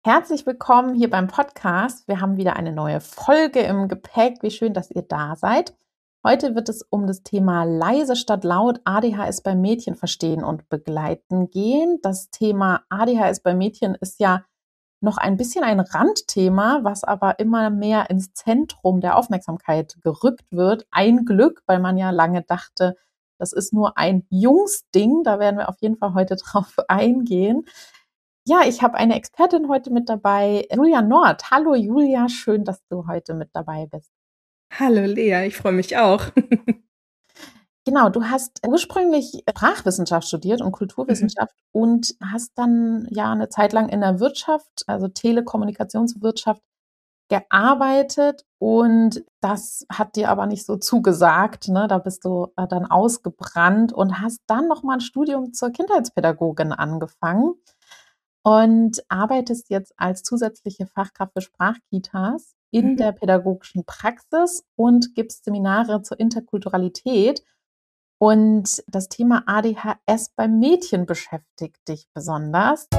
Herzlich willkommen hier beim Podcast. Wir haben wieder eine neue Folge im Gepäck. Wie schön, dass ihr da seid. Heute wird es um das Thema leise statt laut ADHS bei Mädchen verstehen und begleiten gehen. Das Thema ADHS bei Mädchen ist ja noch ein bisschen ein Randthema, was aber immer mehr ins Zentrum der Aufmerksamkeit gerückt wird. Ein Glück, weil man ja lange dachte, das ist nur ein Jungsding. Da werden wir auf jeden Fall heute drauf eingehen. Ja, ich habe eine Expertin heute mit dabei, Julia Nord. Hallo Julia, schön, dass du heute mit dabei bist. Hallo Lea, ich freue mich auch. Genau, du hast ursprünglich Sprachwissenschaft studiert und Mhm. Kulturwissenschaft und hast dann ja eine Zeit lang in der Wirtschaft, also Telekommunikationswirtschaft, gearbeitet und das hat dir aber nicht so zugesagt, ne? Da bist du dann ausgebrannt und hast dann noch mal ein Studium zur Kindheitspädagogin angefangen und arbeitest jetzt als zusätzliche Fachkraft für Sprachkitas in Mhm. der pädagogischen Praxis und gibst Seminare zur Interkulturalität. Und das Thema ADHS bei Mädchen beschäftigt dich besonders.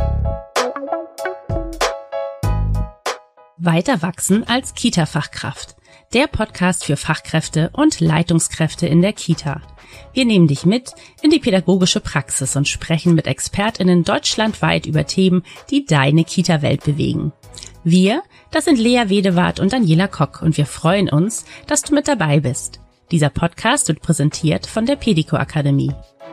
Weiter wachsen als Kita-Fachkraft. Der Podcast für Fachkräfte und Leitungskräfte in der Kita. Wir nehmen dich mit in die pädagogische Praxis und sprechen mit ExpertInnen deutschlandweit über Themen, die deine Kita-Welt bewegen. Wir, das sind Lea Wedewart und Daniela Kock und wir freuen uns, dass du mit dabei bist. Dieser Podcast wird präsentiert von der Pedico Akademie.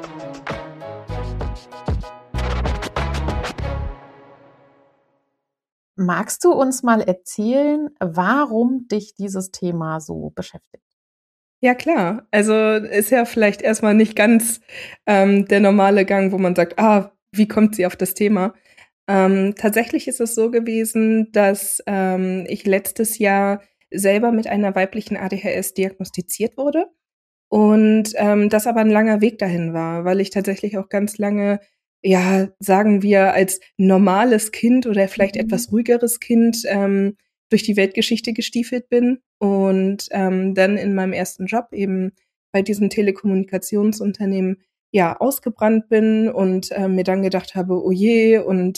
Magst du uns mal erzählen, warum dich dieses Thema so beschäftigt? Ja klar, also ist ja vielleicht erstmal nicht ganz der normale Gang, wo man sagt, wie kommt sie auf das Thema? Tatsächlich ist es so gewesen, dass ich letztes Jahr selber mit einer weiblichen ADHS diagnostiziert wurde und das aber ein langer Weg dahin war, weil ich tatsächlich auch ganz lange, ja, sagen wir, als normales Kind oder vielleicht Mhm. etwas ruhigeres Kind durch die Weltgeschichte gestiefelt bin und dann in meinem ersten Job eben bei diesem Telekommunikationsunternehmen ja ausgebrannt bin und mir dann gedacht habe, oh je, und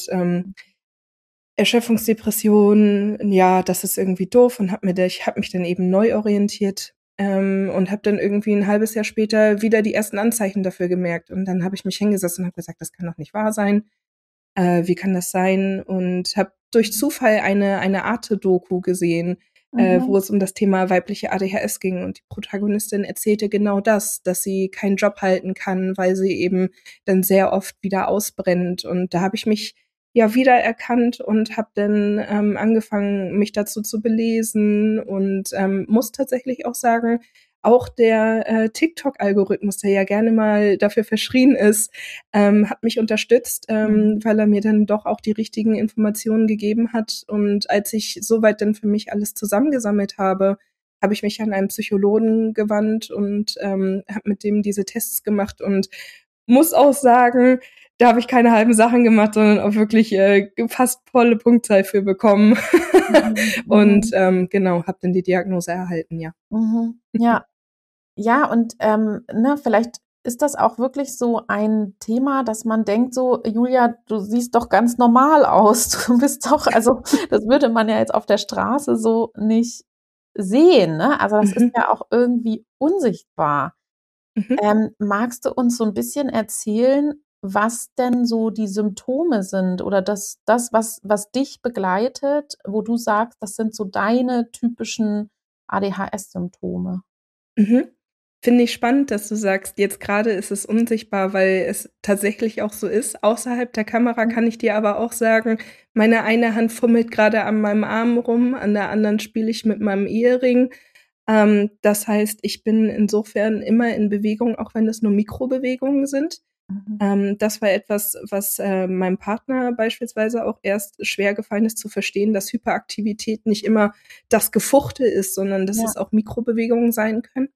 Erschöpfungsdepression, ja, das ist irgendwie doof, und ich habe mich dann eben neu orientiert, und habe dann irgendwie ein halbes Jahr später wieder die ersten Anzeichen dafür gemerkt. Und dann habe ich mich hingesetzt und habe gesagt: „Das kann doch nicht wahr sein. Wie kann das sein?“ Und habe durch Zufall eine Arte-Doku gesehen, Mhm. wo es um das Thema weibliche ADHS ging. Und die Protagonistin erzählte genau das, dass sie keinen Job halten kann, weil sie eben dann sehr oft wieder ausbrennt. Und da habe ich mich ja wiedererkannt und habe dann angefangen, mich dazu zu belesen, und muss tatsächlich auch sagen, auch der TikTok-Algorithmus, der ja gerne mal dafür verschrien ist, hat mich unterstützt, Mhm. weil er mir dann doch auch die richtigen Informationen gegeben hat. Und als ich soweit dann für mich alles zusammengesammelt habe, habe ich mich an einen Psychologen gewandt und habe mit dem diese Tests gemacht und muss auch sagen, da habe ich keine halben Sachen gemacht, sondern auch wirklich fast volle Punktzahl für bekommen. Mhm. Und Mhm. genau, habe dann die Diagnose erhalten, ja. Mhm. Ja. Ja, und, ne, vielleicht ist das auch wirklich so ein Thema, dass man denkt so: „Julia, du siehst doch ganz normal aus. Du bist doch“, also, das würde man ja jetzt auf der Straße so nicht sehen, ne? Also, das ist Mhm. ja auch irgendwie unsichtbar. Mhm. Magst du uns so ein bisschen erzählen, was denn so die Symptome sind oder was dich begleitet, wo du sagst, das sind so deine typischen ADHS-Symptome? Mhm. Finde ich spannend, dass du sagst, jetzt gerade ist es unsichtbar, weil es tatsächlich auch so ist. Außerhalb der Kamera kann ich dir aber auch sagen, meine eine Hand fummelt gerade an meinem Arm rum, an der anderen spiele ich mit meinem Ehering. Das heißt, ich bin insofern immer in Bewegung, auch wenn das nur Mikrobewegungen sind. Mhm. Das war etwas, was meinem Partner beispielsweise auch erst schwer gefallen ist zu verstehen, dass Hyperaktivität nicht immer das Gefuchtel ist, sondern dass Ja. es auch Mikrobewegungen sein können.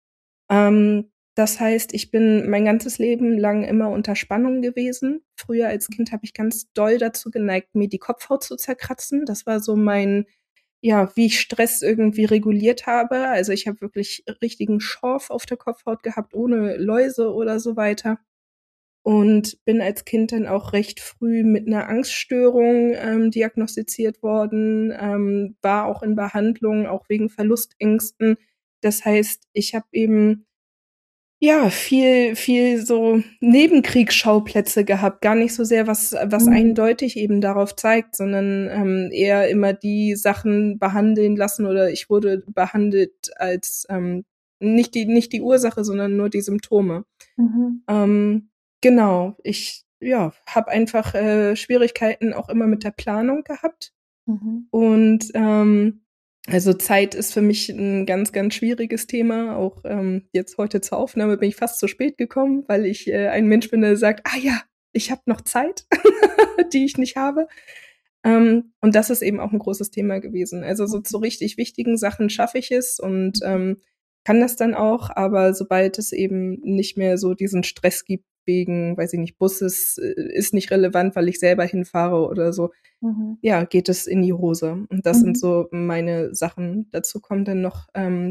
Das heißt, ich bin mein ganzes Leben lang immer unter Spannung gewesen. Früher als Kind habe ich ganz doll dazu geneigt, mir die Kopfhaut zu zerkratzen. Das war so mein, ja, wie ich Stress irgendwie reguliert habe. Also, ich habe wirklich richtigen Schorf auf der Kopfhaut gehabt, ohne Läuse oder so weiter. und bin als Kind dann auch recht früh mit einer Angststörung diagnostiziert worden, war auch in Behandlung, auch wegen Verlustängsten. Das heißt, ich habe eben ja viel so Nebenkriegsschauplätze gehabt, gar nicht so sehr was eindeutig eben darauf zeigt, sondern eher immer die Sachen behandeln lassen, oder ich wurde behandelt als nicht die Ursache, sondern nur die Symptome. Ähm, genau, ich habe einfach Schwierigkeiten auch immer mit der Planung gehabt. Und also Zeit ist für mich ein ganz, ganz schwieriges Thema. Auch jetzt heute zur Aufnahme bin ich fast zu spät gekommen, weil ich ein Mensch bin, der sagt, ah ja, ich habe noch Zeit, die ich nicht habe. Und das ist eben auch ein großes Thema gewesen. Also so zu richtig wichtigen Sachen schaffe ich es und kann das dann auch, aber sobald es eben nicht mehr so diesen Stress gibt wegen, weiß ich nicht, Busses ist nicht relevant, weil ich selber hinfahre oder so, ja, geht es in die Hose. Und das sind so meine Sachen. Dazu kommt dann noch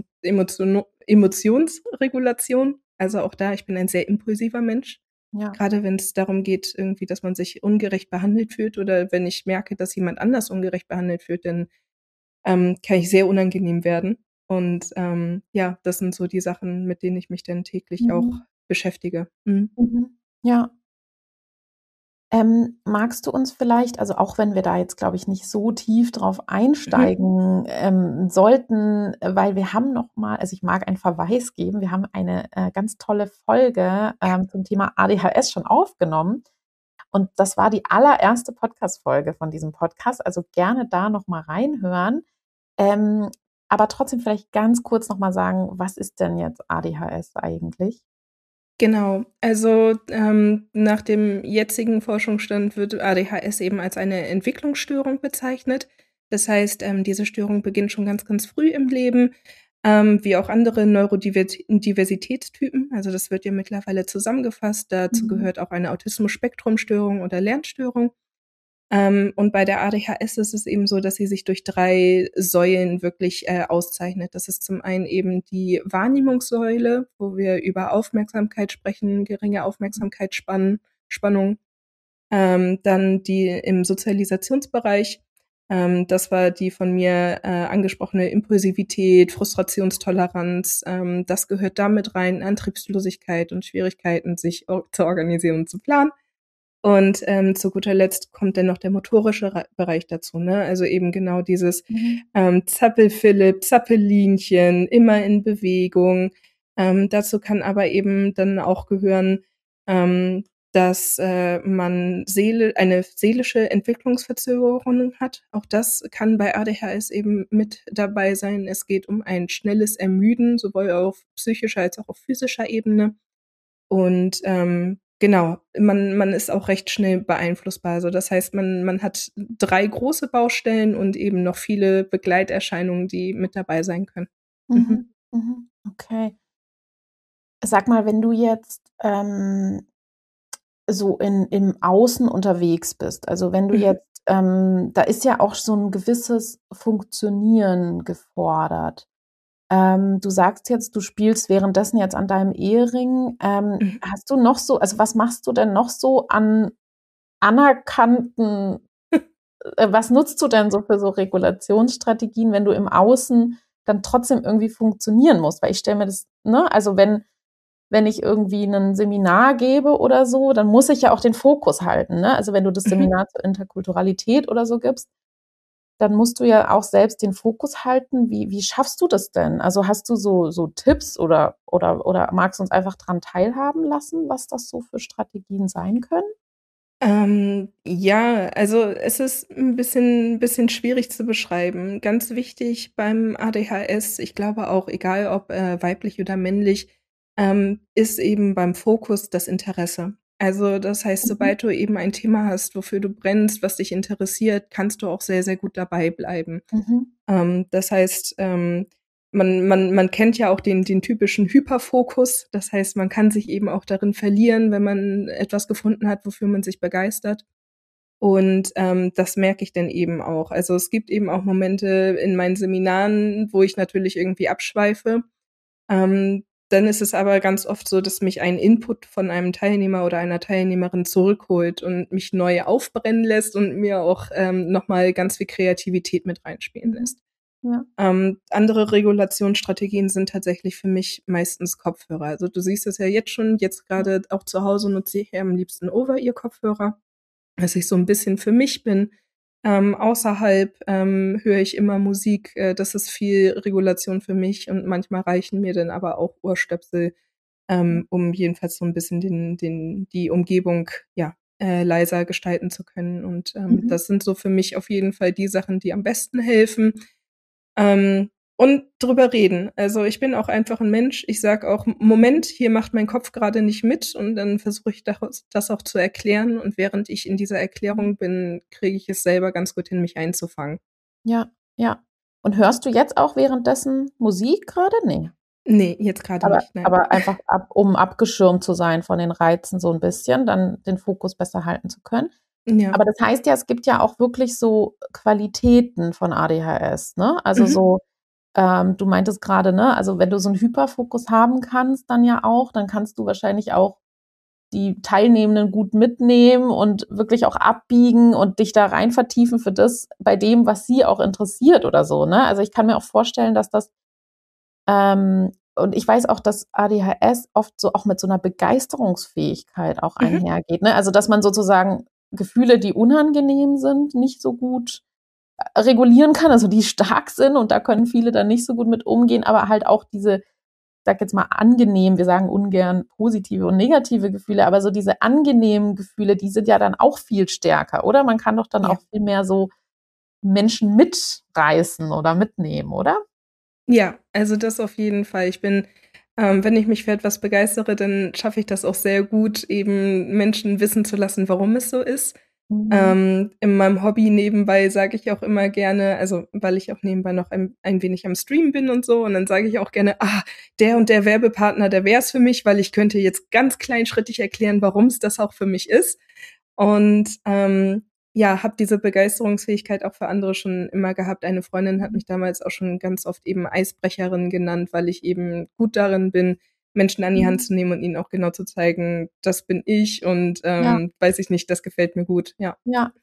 Emotionsregulation. Also auch da, ich bin ein sehr impulsiver Mensch. Ja. Gerade wenn es darum geht, irgendwie, dass man sich ungerecht behandelt fühlt oder wenn ich merke, dass jemand anders ungerecht behandelt fühlt, dann kann ich sehr unangenehm werden. Und ja, das sind so die Sachen, mit denen ich mich dann täglich auch beschäftige. Ja. Magst du uns vielleicht, also auch wenn wir da jetzt, glaube ich, nicht so tief drauf einsteigen sollten, weil wir haben noch mal, also ich mag einen Verweis geben, wir haben eine ganz tolle Folge zum Thema ADHS schon aufgenommen. Und das war die allererste Podcast-Folge von diesem Podcast, also gerne da noch mal reinhören. Aber trotzdem vielleicht ganz kurz noch mal sagen, was ist denn jetzt ADHS eigentlich? Genau, also nach dem jetzigen Forschungsstand wird ADHS eben als eine Entwicklungsstörung bezeichnet. Das heißt, diese Störung beginnt schon ganz, ganz früh im Leben, wie auch andere Neurodiversitätstypen. Also das wird ja mittlerweile zusammengefasst. Dazu gehört auch eine Autismus-Spektrum-Störung oder Lernstörung. Und bei der ADHS ist es eben so, dass sie sich durch 3 Säulen wirklich auszeichnet. Das ist zum einen eben die Wahrnehmungssäule, wo wir über Aufmerksamkeit sprechen, geringe Aufmerksamkeitsspannung. Dann die im Sozialisationsbereich. Das war die von mir angesprochene Impulsivität, Frustrationstoleranz. Das gehört damit rein, Antriebslosigkeit und Schwierigkeiten, sich zu organisieren und zu planen. Und zu guter Letzt kommt dann noch der motorische Bereich dazu, ne? Also eben genau dieses Zappel-Philipp, Zappelinchen, immer in Bewegung. Dazu kann aber eben dann auch gehören, dass man eine seelische Entwicklungsverzögerung hat. Auch das kann bei ADHS eben mit dabei sein. Es geht um ein schnelles Ermüden, sowohl auf psychischer als auch auf physischer Ebene. Und genau, man ist auch recht schnell beeinflussbar. Also das heißt, man hat 3 große Baustellen und eben noch viele Begleiterscheinungen, die mit dabei sein können. Okay. Sag mal, wenn du jetzt so im Außen unterwegs bist, also wenn du jetzt, da ist ja auch so ein gewisses Funktionieren gefordert. Du sagst jetzt, du spielst währenddessen jetzt an deinem Ehering. Hast du noch so, also was machst du denn noch so an anerkannten, was nutzt du denn so für so Regulationsstrategien, wenn du im Außen dann trotzdem irgendwie funktionieren musst? Weil ich stelle mir das, ne, also wenn ich irgendwie ein Seminar gebe oder so, dann muss ich ja auch den Fokus halten, ne? Also wenn du das Seminar zur Interkulturalität oder so gibst, dann musst du ja auch selbst den Fokus halten. Wie schaffst du das denn? Also hast du so Tipps oder magst du uns einfach dran teilhaben lassen, was das so für Strategien sein können? Ja, also es ist ein bisschen schwierig zu beschreiben. Ganz wichtig beim ADHS, ich glaube auch, egal ob weiblich oder männlich, ist eben beim Fokus das Interesse. Also das heißt, sobald du eben ein Thema hast, wofür du brennst, was dich interessiert, kannst du auch sehr, sehr gut dabei bleiben. Das heißt, man kennt ja auch den typischen Hyperfokus. Das heißt, man kann sich eben auch darin verlieren, wenn man etwas gefunden hat, wofür man sich begeistert. Und das merke ich dann eben auch. Also es gibt eben auch Momente in meinen Seminaren, wo ich natürlich irgendwie abschweife. Dann ist es aber ganz oft so, dass mich ein Input von einem Teilnehmer oder einer Teilnehmerin zurückholt und mich neu aufbrennen lässt und mir auch noch mal ganz viel Kreativität mit reinspielen lässt. Ja. Andere Regulationsstrategien sind tatsächlich für mich meistens Kopfhörer. Also du siehst es ja jetzt schon, jetzt gerade auch zu Hause nutze ich ja am liebsten Over-Ear-Kopfhörer, dass ich so ein bisschen für mich bin. Außerhalb höre ich immer Musik. Das ist viel Regulation für mich und manchmal reichen mir dann aber auch Ohrstöpsel, um jedenfalls so ein bisschen die Umgebung leiser gestalten zu können. Und das sind so für mich auf jeden Fall die Sachen, die am besten helfen. Und drüber reden. Also ich bin auch einfach ein Mensch. Ich sage auch, Moment, hier macht mein Kopf gerade nicht mit und dann versuche ich das auch zu erklären. Und während ich in dieser Erklärung bin, kriege ich es selber ganz gut hin, mich einzufangen. Ja, ja. Und hörst du jetzt auch währenddessen Musik gerade? Nee. Nee, jetzt gerade nicht. Nein. Aber einfach, um abgeschirmt zu sein von den Reizen so ein bisschen, dann den Fokus besser halten zu können. Ja. Aber das heißt ja, es gibt ja auch wirklich so Qualitäten von ADHS, ne? Also so, du meintest gerade, ne, also wenn du so einen Hyperfokus haben kannst, dann ja auch, dann kannst du wahrscheinlich auch die Teilnehmenden gut mitnehmen und wirklich auch abbiegen und dich da rein vertiefen für das bei dem, was sie auch interessiert oder so, ne? Also ich kann mir auch vorstellen, dass das und ich weiß auch, dass ADHS oft so auch mit so einer Begeisterungsfähigkeit auch einhergeht, ne? Also, dass man sozusagen Gefühle, die unangenehm sind, nicht so gut regulieren kann, also die stark sind und da können viele dann nicht so gut mit umgehen, aber halt auch diese, ich sage jetzt mal angenehm, wir sagen ungern positive und negative Gefühle, aber so diese angenehmen Gefühle, die sind ja dann auch viel stärker, oder? Man kann doch dann auch viel mehr so Menschen mitreißen oder mitnehmen, oder? Ja, also das auf jeden Fall. Ich bin wenn ich mich für etwas begeistere, dann schaffe ich das auch sehr gut, eben Menschen wissen zu lassen, warum es so ist. In meinem Hobby nebenbei sage ich auch immer gerne, also weil ich auch nebenbei noch ein wenig am Stream bin und so, und dann sage ich auch gerne, der und der Werbepartner, der wäre es für mich, weil ich könnte jetzt ganz kleinschrittig erklären, warum es das auch für mich ist. Und habe diese Begeisterungsfähigkeit auch für andere schon immer gehabt. Eine Freundin hat mich damals auch schon ganz oft eben Eisbrecherin genannt, weil ich eben gut darin bin, Menschen an die Hand zu nehmen und ihnen auch genau zu zeigen, das bin ich und weiß ich nicht, das gefällt mir gut, ja. Ja.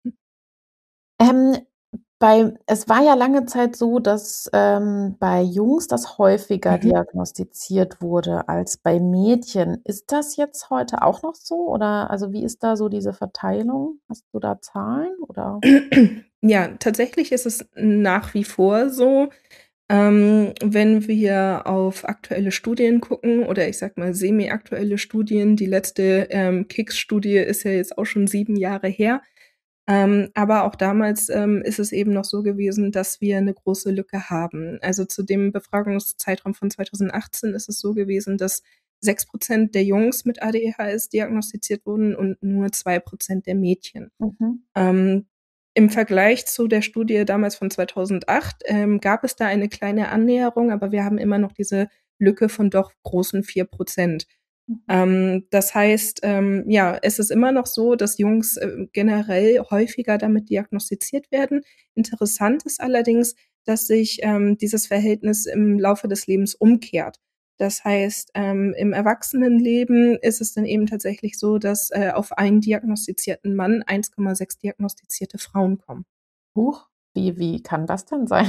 Es war ja lange Zeit so, dass bei Jungs das häufiger diagnostiziert wurde als bei Mädchen. Ist das jetzt heute auch noch so? Oder also wie ist da so diese Verteilung? Hast du da Zahlen oder? Ja, tatsächlich ist es nach wie vor so, wenn wir auf aktuelle Studien gucken oder ich sag mal semi-aktuelle Studien, die letzte KICS-Studie ist ja jetzt auch schon 7 Jahre her. Aber auch damals ist es eben noch so gewesen, dass wir eine große Lücke haben. Also zu dem Befragungszeitraum von 2018 ist es so gewesen, dass 6% der Jungs mit ADHS diagnostiziert wurden und nur 2% der Mädchen. Im Vergleich zu der Studie damals von 2008 gab es da eine kleine Annäherung, aber wir haben immer noch diese Lücke von doch großen 4%. Das heißt, es ist immer noch so, dass Jungs generell häufiger damit diagnostiziert werden. Interessant ist allerdings, dass sich dieses Verhältnis im Laufe des Lebens umkehrt. Das heißt, im Erwachsenenleben ist es dann eben tatsächlich so, dass auf einen diagnostizierten Mann 1,6 diagnostizierte Frauen kommen. Huch, wie kann das denn sein?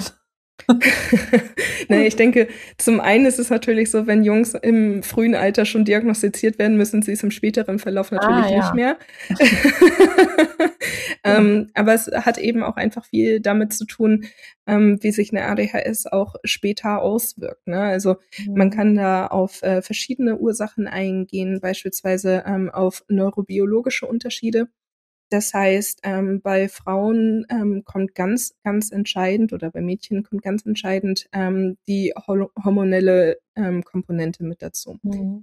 Ich denke, zum einen ist es natürlich so, wenn Jungs im frühen Alter schon diagnostiziert werden, müssen sie es im späteren Verlauf natürlich nicht mehr. Aber es hat eben auch einfach viel damit zu tun, wie sich eine ADHS auch später auswirkt, ne? Also man kann da auf verschiedene Ursachen eingehen, beispielsweise auf neurobiologische Unterschiede. Das heißt, bei Frauen kommt ganz, ganz entscheidend oder bei Mädchen kommt ganz entscheidend die hormonelle Komponente mit dazu.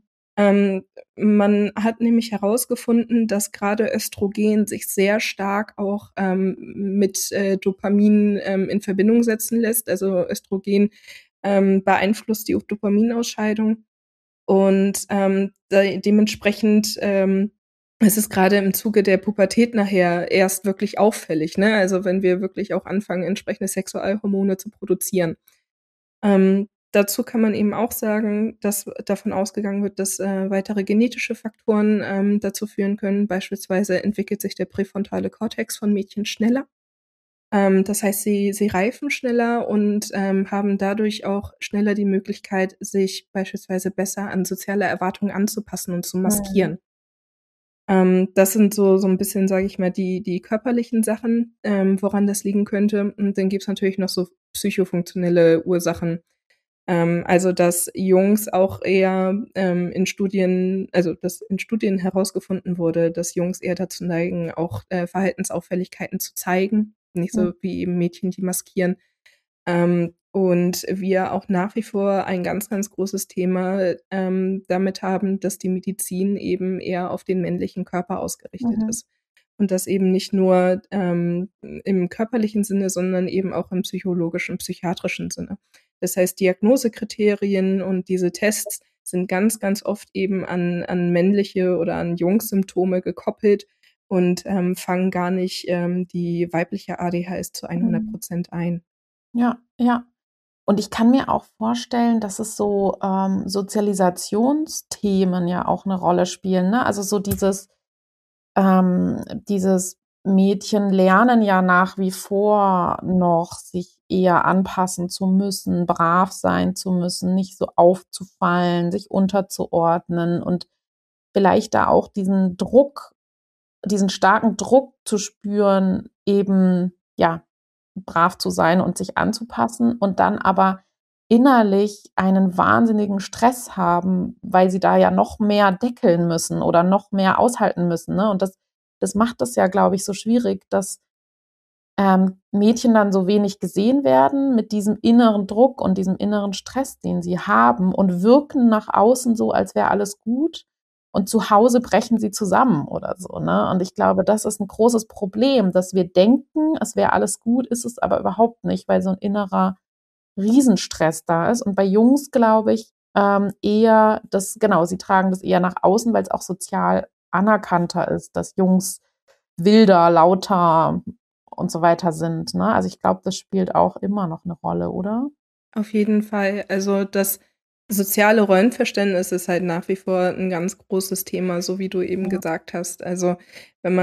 Man hat nämlich herausgefunden, dass gerade Östrogen sich sehr stark auch mit Dopamin in Verbindung setzen lässt. Also Östrogen beeinflusst die Dopaminausscheidung und dementsprechend es ist gerade im Zuge der Pubertät nachher erst wirklich auffällig, ne? Also wenn wir wirklich auch anfangen, entsprechende Sexualhormone zu produzieren. Dazu kann man eben auch sagen, dass davon ausgegangen wird, dass weitere genetische Faktoren dazu führen können. Beispielsweise entwickelt sich der präfrontale Kortex von Mädchen schneller. Das heißt, sie reifen schneller und haben dadurch auch schneller die Möglichkeit, sich beispielsweise besser an soziale Erwartungen anzupassen und zu maskieren. Das sind so ein bisschen, sage ich mal, die körperlichen Sachen, woran das liegen könnte. Und dann gibt's natürlich noch so psychofunktionelle Ursachen. Also, dass Jungs auch eher dass in Studien herausgefunden wurde, dass Jungs eher dazu neigen, auch Verhaltensauffälligkeiten zu zeigen, nicht so wie eben Mädchen, die maskieren. Und wir auch nach wie vor ein ganz, ganz großes Thema damit haben, dass die Medizin eben eher auf den männlichen Körper ausgerichtet ist. Und das eben nicht nur im körperlichen Sinne, sondern eben auch im psychologischen, psychiatrischen Sinne. Das heißt, Diagnosekriterien und diese Tests sind ganz, ganz oft eben an männliche oder an Jungs-Symptome gekoppelt und fangen gar nicht die weibliche ADHS zu 100% ein. Ja, ja. Und ich kann mir auch vorstellen, dass es so Sozialisationsthemen ja auch eine Rolle spielen, ne? Also so dieses Mädchen lernen ja nach wie vor noch, sich eher anpassen zu müssen, brav sein zu müssen, nicht so aufzufallen, sich unterzuordnen und vielleicht da auch diesen starken Druck zu spüren, eben, ja, brav zu sein und sich anzupassen und dann aber innerlich einen wahnsinnigen Stress haben, weil sie da ja noch mehr deckeln müssen oder noch mehr aushalten müssen, ne? Und das macht es ja, glaube ich, so schwierig, dass Mädchen dann so wenig gesehen werden mit diesem inneren Druck und diesem inneren Stress, den sie haben und wirken nach außen so, als wäre alles gut. Und zu Hause brechen sie zusammen oder so, ne? Und ich glaube, das ist ein großes Problem, dass wir denken, es wäre alles gut, ist es aber überhaupt nicht, weil so ein innerer Riesenstress da ist. Und bei Jungs glaube ich eher, sie tragen das eher nach außen, weil es auch sozial anerkannter ist, dass Jungs wilder, lauter und so weiter sind, ne? Also ich glaube, das spielt auch immer noch eine Rolle, oder? Auf jeden Fall. Also das soziale Rollenverständnis ist halt nach wie vor ein ganz großes Thema, so wie du eben Ja. gesagt hast. Also, wenn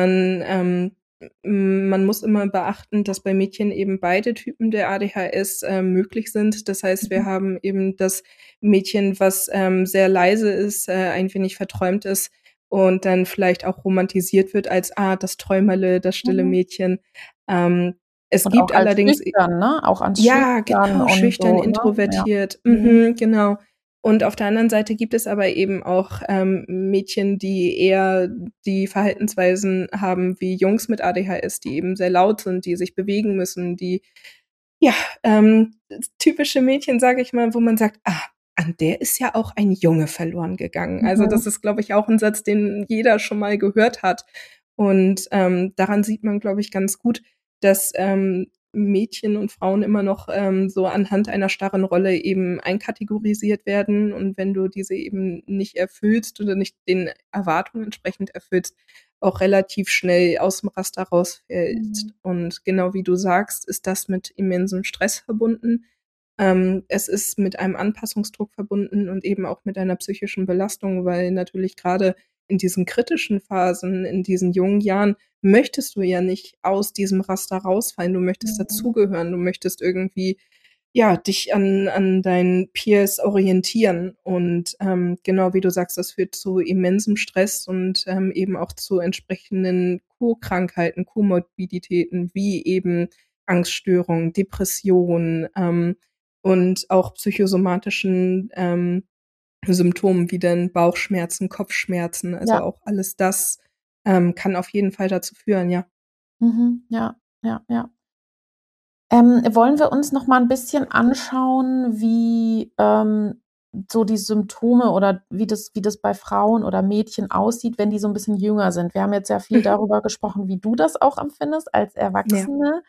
man muss immer beachten, dass bei Mädchen eben beide Typen der ADHS möglich sind. Das heißt, wir haben eben das Mädchen, was sehr leise ist, ein wenig verträumt ist und dann vielleicht auch romantisiert wird als, das Träumerle, das stille Mhm. Mädchen. Es Und auch gibt als allerdings schüchtern, ne? Auch als ja, schüchtern genau, und schüchtern, so, ne? Ja. introvertiert. Mhm. Genau. Und auf der anderen Seite gibt es aber eben auch Mädchen, die eher die Verhaltensweisen haben wie Jungs mit ADHS, die eben sehr laut sind, die sich bewegen müssen, die ja, typische Mädchen, sage ich mal, wo man sagt: an der ist ja auch ein Junge verloren gegangen. Also, Mhm. das ist, glaube ich, auch ein Satz, den jeder schon mal gehört hat. Und daran sieht man, glaube ich, ganz gut, dass Mädchen und Frauen immer noch so anhand einer starren Rolle eben einkategorisiert werden. Und wenn du diese eben nicht erfüllst oder nicht den Erwartungen entsprechend erfüllst, auch relativ schnell aus dem Raster rausfällst. Mhm. Und genau wie du sagst, ist das mit immensem Stress verbunden. Es ist mit einem Anpassungsdruck verbunden und eben auch mit einer psychischen Belastung, weil natürlich gerade in diesen kritischen Phasen, in diesen jungen Jahren, möchtest du ja nicht aus diesem Raster rausfallen. Du möchtest Mhm. dazugehören. Du möchtest irgendwie, ja, dich an deinen Peers orientieren. Und genau wie du sagst, das führt zu immensem Stress und eben auch zu entsprechenden Co-Krankheiten, Komorbiditäten, wie eben Angststörungen, Depressionen, und auch psychosomatischen Symptomen wie dann Bauchschmerzen, Kopfschmerzen, also Ja. auch alles das kann auf jeden Fall dazu führen, ja. Mhm. Ja, ja, ja. Wollen wir uns noch mal 'n bisschen anschauen, wie so die Symptome oder wie das bei Frauen oder Mädchen aussieht, wenn die so 'n bisschen jünger sind? Wir haben jetzt sehr viel Mhm. darüber gesprochen, wie du das auch empfindest als Ja. Erwachsene.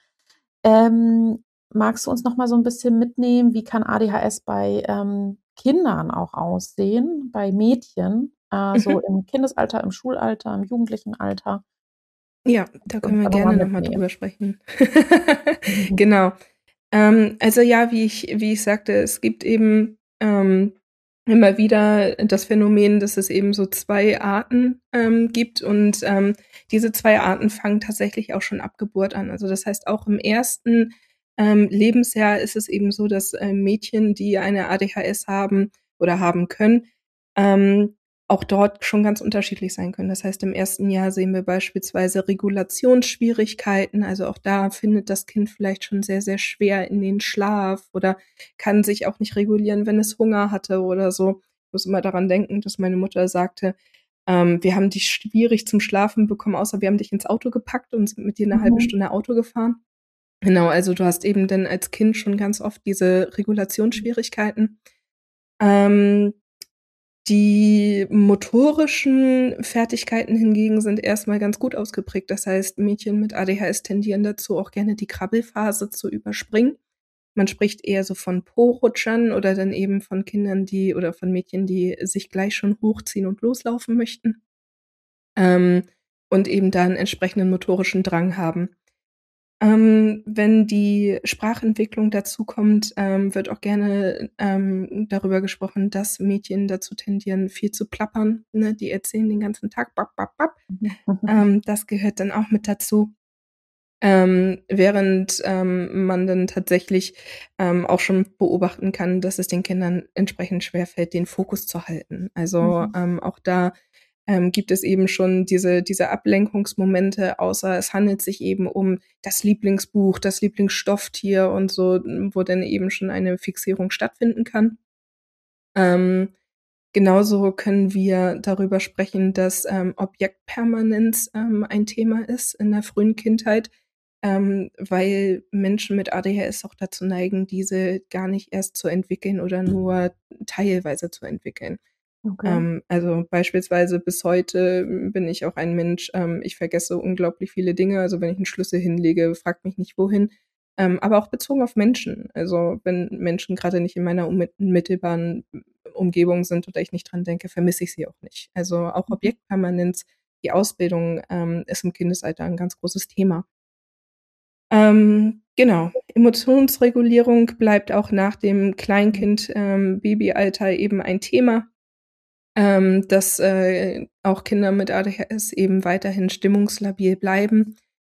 Magst du uns noch mal so 'n bisschen mitnehmen, wie kann ADHS bei Kindern auch aussehen, bei Mädchen, so Mhm. im Kindesalter, im Schulalter, im jugendlichen Alter? Ja, Kannst da du uns können wir da noch mal gerne noch mal mitnehmen? drüber sprechen. Genau. Also ja, wie ich sagte, es gibt eben immer wieder das Phänomen, dass es eben so 2 Arten gibt und diese 2 Arten fangen tatsächlich auch schon ab Geburt an. Also das heißt, auch im ersten Lebensjahr ist es eben so, dass Mädchen, die eine ADHS haben oder haben können, ähm, auch dort schon ganz unterschiedlich sein können. Das heißt, im ersten Jahr sehen wir beispielsweise Regulationsschwierigkeiten. Also auch da findet das Kind vielleicht schon sehr, sehr schwer in den Schlaf oder kann sich auch nicht regulieren, wenn es Hunger hatte oder so. Ich muss immer daran denken, dass meine Mutter sagte, wir haben dich schwierig zum Schlafen bekommen, außer wir haben dich ins Auto gepackt und sind mit dir eine halbe Stunde Auto gefahren. Genau, also du hast eben dann als Kind schon ganz oft diese Regulationsschwierigkeiten. Ähm, Die motorischen Fertigkeiten hingegen sind erstmal ganz gut ausgeprägt. Das heißt, Mädchen mit ADHS tendieren dazu, auch gerne die Krabbelphase zu überspringen. Man spricht eher so von Po-Rutschern oder dann eben von Kindern, die oder von Mädchen, die sich gleich schon hochziehen und loslaufen möchten, ähm, und eben da 'n entsprechenden motorischen Drang haben. Wenn die Sprachentwicklung dazukommt, wird auch gerne darüber gesprochen, dass Mädchen dazu tendieren, viel zu plappern, ne? Die erzählen den ganzen Tag bap, bap, bap. Das gehört dann auch mit dazu. Während man dann tatsächlich auch schon beobachten kann, dass es den Kindern entsprechend schwerfällt, den Fokus zu halten. Also auch da gibt es eben schon diese Ablenkungsmomente, außer es handelt sich eben um das Lieblingsbuch, das Lieblingsstofftier und so, wo dann eben schon eine Fixierung stattfinden kann. Ähm, Genauso können wir darüber sprechen, dass Objektpermanenz ein Thema ist in der frühen Kindheit, weil Menschen mit ADHS auch dazu neigen, diese gar nicht erst zu entwickeln oder nur teilweise zu entwickeln. Okay. Also beispielsweise bis heute bin ich auch ein Mensch, ich vergesse unglaublich viele Dinge. Also wenn ich einen Schlüssel hinlege, fragt mich nicht wohin. Aber auch bezogen auf Menschen. Also wenn Menschen gerade nicht in meiner unmittelbaren Umgebung sind oder ich nicht dran denke, vermisse ich sie auch nicht. Also auch Mhm. Objektpermanenz, die Ausbildung ist im Kindesalter ein ganz großes Thema. Genau. Emotionsregulierung bleibt auch nach dem Kleinkind Babyalter eben ein Thema, dass auch Kinder mit ADHS eben weiterhin stimmungslabil bleiben.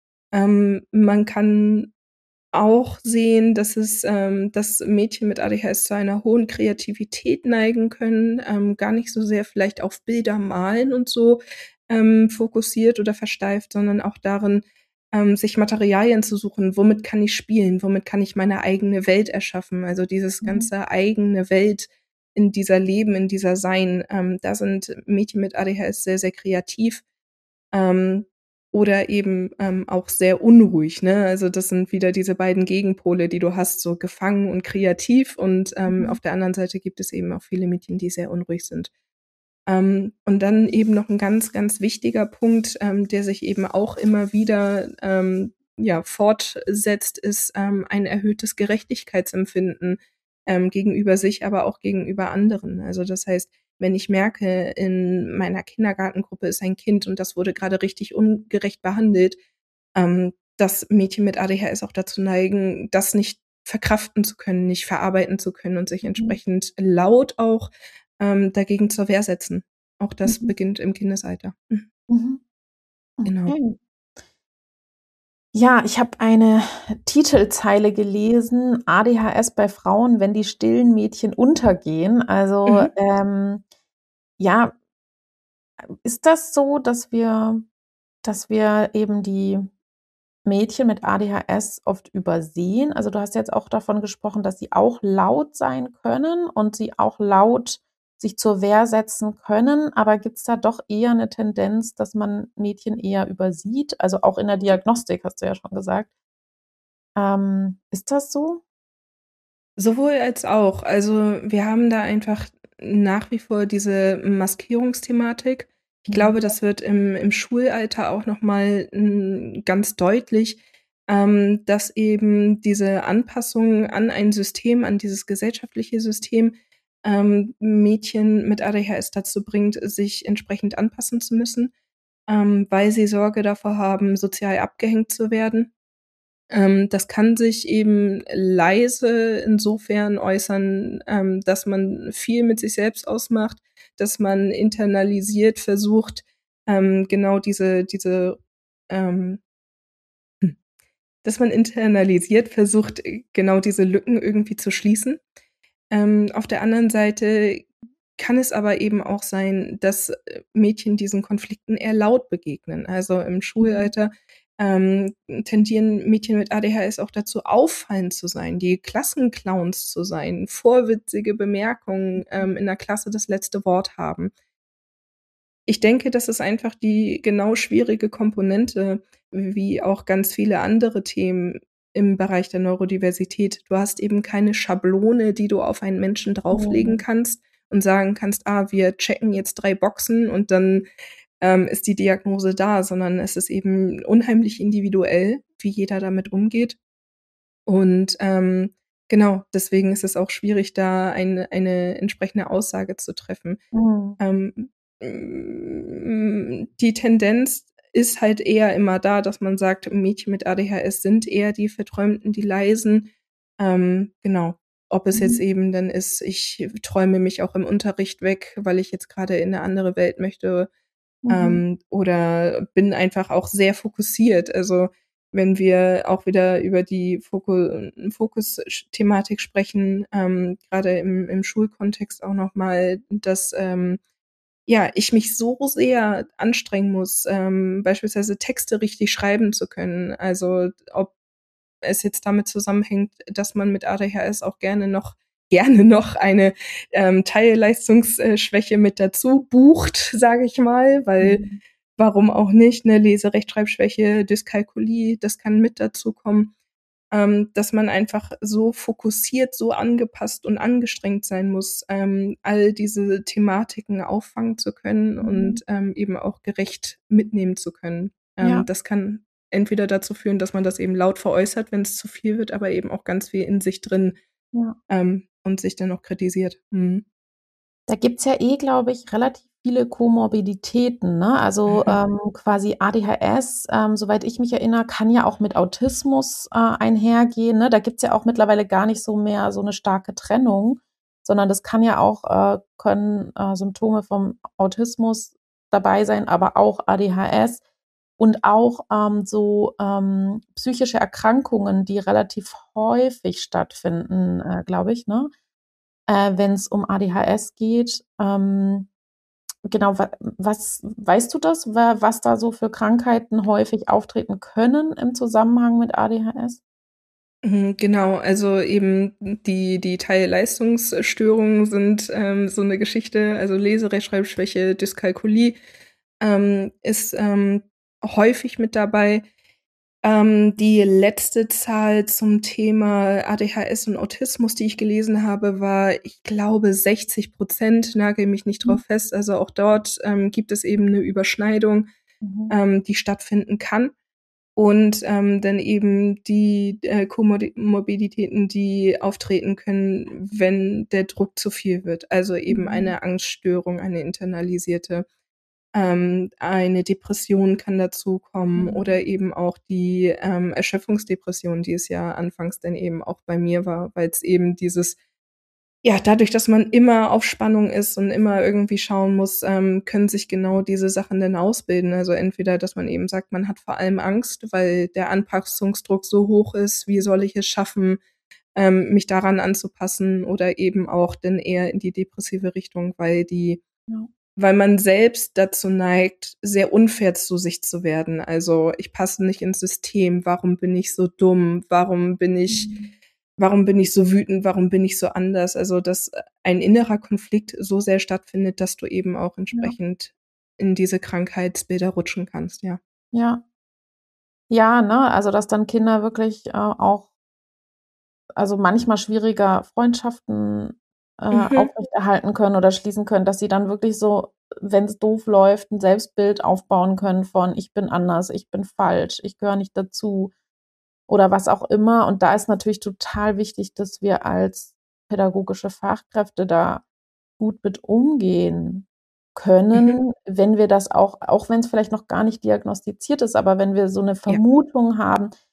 Man kann auch sehen, dass Mädchen mit ADHS zu einer hohen Kreativität neigen können, gar nicht so sehr vielleicht auf Bilder malen und so fokussiert oder versteift, sondern auch darin, sich Materialien zu suchen. Womit kann ich spielen? Womit kann ich meine eigene Welt erschaffen? Also dieses Mhm. ganze eigene Welt in dieser Leben, in dieser Sein, da sind Mädchen mit ADHS sehr, sehr kreativ. Ähm, oder eben auch sehr unruhig, ne? Also, das sind wieder diese beiden Gegenpole, die du hast, so gefangen und kreativ und Mhm. auf der anderen Seite gibt es eben auch viele Mädchen, die sehr unruhig sind. Und dann eben noch 'n ganz, ganz wichtiger Punkt, der sich eben auch immer wieder ja, fortsetzt, ist ein erhöhtes Gerechtigkeitsempfinden gegenüber sich, aber auch gegenüber anderen. Also, das heißt, wenn ich merke, in meiner Kindergartengruppe ist ein Kind und das wurde grade richtig ungerecht behandelt, dass Mädchen mit ADHS auch dazu neigen, das nicht verkraften zu können, nicht verarbeiten zu können und sich Mhm. entsprechend laut auch dagegen zur Wehr setzen. Auch das Mhm. beginnt im Kindesalter. Mhm. Genau. Okay. Ja, ich habe eine Titelzeile gelesen: „ADHS bei Frauen, wenn die stillen Mädchen untergehen." Also, Mhm. ja, ist das so, dass wir eben die Mädchen mit ADHS oft übersehen? Also, du hast jetzt auch davon gesprochen, dass sie auch laut sein können und sie auch laut sich zur Wehr setzen können, aber gibt's da doch eher 'ne Tendenz, dass man Mädchen eher übersieht? Also, auch in der Diagnostik, hast du ja schon gesagt. Ist das so? Sowohl als auch. Also, wir haben da einfach nach wie vor diese Maskierungsthematik. Ich Mhm. glaube, das wird im Schulalter auch noch mal ganz deutlich, dass eben diese Anpassung an ein System, an dieses gesellschaftliche System, Mädchen mit ADHS dazu bringt, sich entsprechend anpassen zu müssen, weil sie Sorge davor haben, sozial abgehängt zu werden. Das kann sich eben leise insofern äußern, dass man viel mit sich selbst ausmacht, dass man internalisiert versucht, genau ähm, dass man internalisiert versucht, genau diese Lücken irgendwie zu schließen. Auf der anderen Seite kann es aber eben auch sein, dass Mädchen diesen Konflikten eher laut begegnen. Also im Schulalter tendieren Mädchen mit ADHS auch dazu, auffallend zu sein, die Klassenclowns zu sein, vorwitzige Bemerkungen in der Klasse das letzte Wort haben. Ich denke, das ist einfach die genau schwierige Komponente, wie auch ganz viele andere Themen im Bereich der Neurodiversität. Du hast eben keine Schablone, die du auf einen Menschen drauflegen Mhm. kannst und sagen kannst, wir checken jetzt 3 Boxen und dann ist die Diagnose da, sondern es ist eben unheimlich individuell, wie jeder damit umgeht. Und genau, deswegen ist es auch schwierig, da eine entsprechende Aussage zu treffen. Mhm. Die Tendenz ist halt eher immer da, dass man sagt, Mädchen mit ADHS sind eher die Verträumten, die Leisen. Genau. Ob es jetzt Mhm. eben dann ist, ich träume mich auch im Unterricht weg, weil ich jetzt gerade in eine andere Welt möchte, Mhm. oder bin einfach auch sehr fokussiert. Also wenn wir auch wieder über die Fokus-Thematik sprechen, gerade im Schulkontext auch nochmal, dass ich mich so sehr anstrengen muss, beispielsweise Texte richtig schreiben zu können. Also ob es jetzt damit zusammenhängt, dass man mit ADHS auch gerne noch eine Teilleistungsschwäche mit dazu bucht, sage ich mal, weil Mhm. warum auch nicht, ne, Leserechtschreibschwäche, Dyskalkulie, das kann mit dazu kommen, dass man einfach so fokussiert, so angepasst und angestrengt sein muss, all diese Thematiken auffangen zu können Mhm. und eben auch gerecht mitnehmen zu können. Ja, Das kann entweder dazu führen, dass man das eben laut veräußert, wenn es zu viel wird, aber eben auch ganz viel in sich drin, ja. und sich dann auch kritisiert. Mhm. Da gibt's ja glaube ich, relativ viele Komorbiditäten, ne? Also, Mhm. quasi ADHS, soweit ich mich erinnere, kann ja auch mit Autismus, einhergehen, ne? Da gibt's ja auch mittlerweile gar nicht so mehr so 'ne starke Trennung, sondern das kann ja auch können, Symptome vom Autismus dabei sein, aber auch ADHS und auch, psychische Erkrankungen, die relativ häufig stattfinden, glaube ich, ne? Wenn es um ADHS geht. Genau, was weißt du das, was da so für Krankheiten häufig auftreten können im Zusammenhang mit ADHS? Genau, also eben die Teilleistungsstörungen sind so eine Geschichte, also Leserechtschreibschwäche, Dyskalkulie ist häufig mit dabei. Die letzte Zahl zum Thema ADHS und Autismus, die ich gelesen habe, war, ich glaube, 60%, nagel mich nicht Mhm. drauf fest. Also auch dort gibt es eben eine Überschneidung, Mhm. die stattfinden kann. Und dann eben die Komorbiditäten, die auftreten können, wenn der Druck zu viel wird. Also eben Mhm. eine Angststörung, eine internalisierte. Eine Depression kann dazukommen Mhm. oder eben auch die Erschöpfungsdepression, die es ja anfangs dann eben auch bei mir war, weil es eben dadurch, dass man immer auf Spannung ist und immer irgendwie schauen muss, können sich genau diese Sachen dann ausbilden. Also entweder, dass man eben sagt, man hat vor allem Angst, weil der Anpassungsdruck so hoch ist, wie soll ich es schaffen, mich daran anzupassen, oder eben auch dann eher in die depressive Richtung, Ja. weil man selbst dazu neigt, sehr unfair zu sich zu werden. Also, ich passe nicht ins System. Warum bin ich so dumm? Mhm. Warum bin ich so wütend? Warum bin ich so anders? Also, dass ein innerer Konflikt so sehr stattfindet, dass du eben auch Ja. entsprechend in diese Krankheitsbilder rutschen kannst, ja. Ja. Ja, ne, also, dass dann Kinder wirklich, auch also, manchmal schwieriger Freundschaften, Mhm. aufrechterhalten können oder schließen können, dass sie dann wirklich so, wenn's doof läuft, 'n Selbstbild aufbauen können von: „Ich bin anders, ich bin falsch, ich gehöre nicht dazu." Oder was auch immer. Und da ist natürlich total wichtig, dass wir als pädagogische Fachkräfte da gut mit umgehen Mhm. können, wenn wir das auch wenn's vielleicht noch gar nicht diagnostiziert ist, aber wenn wir so 'ne Ja. Vermutung haben,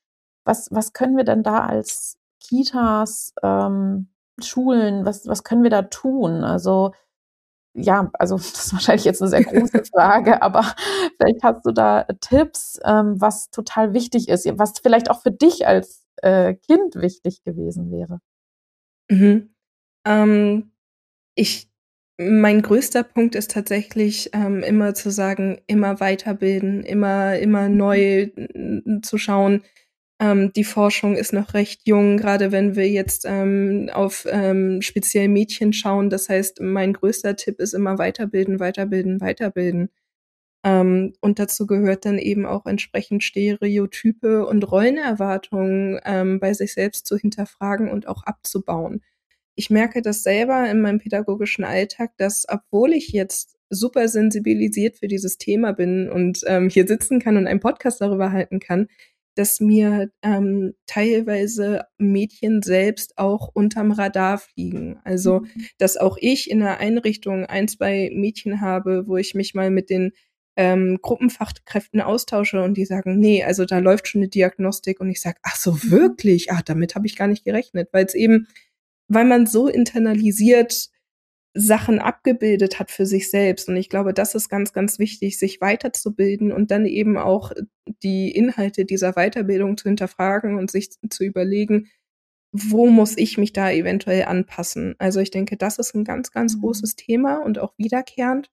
Was können wir denn da als Kitas, Schulen, was können wir da tun? Also, ja, also das ist wahrscheinlich jetzt eine sehr große Frage, aber vielleicht hast du da Tipps, was total wichtig ist, was vielleicht auch für dich als, Kind wichtig gewesen wäre? Mhm. Ähm, ich Mein größter Punkt ist tatsächlich, immer zu sagen, immer weiterbilden, immer neu zu schauen. Die Forschung ist noch recht jung, gerade wenn wir jetzt, auf, speziell Mädchen schauen. Das heißt, mein größter Tipp ist immer weiterbilden, weiterbilden, weiterbilden. Und dazu gehört dann eben auch entsprechend Stereotype und Rollenerwartungen, bei sich selbst zu hinterfragen und auch abzubauen. Ich merke das selber in meinem pädagogischen Alltag, dass, obwohl ich jetzt super sensibilisiert für dieses Thema bin und, hier sitzen kann und einen Podcast darüber halten kann, dass mir, teilweise Mädchen selbst auch unterm Radar fliegen. Also, Mhm. dass auch ich in der Einrichtung ein 2 Mädchen habe, wo ich mich mal mit den, Gruppenfachkräften austausche und die sagen: „Ne, also da läuft schon 'ne Diagnostik." Und ich sage: „Ach so, Mhm. wirklich? Ah, damit habe ich gar nicht gerechnet." Weil man so internalisiert Sachen abgebildet hat für sich selbst. Und ich glaube, das ist ganz, ganz wichtig, sich weiterzubilden und dann eben auch die Inhalte dieser Weiterbildung zu hinterfragen und sich zu überlegen: „Wo muss ich mich da eventuell anpassen?" Also, ich denke, das ist 'n ganz, ganz Mhm. großes Thema und auch wiederkehrend.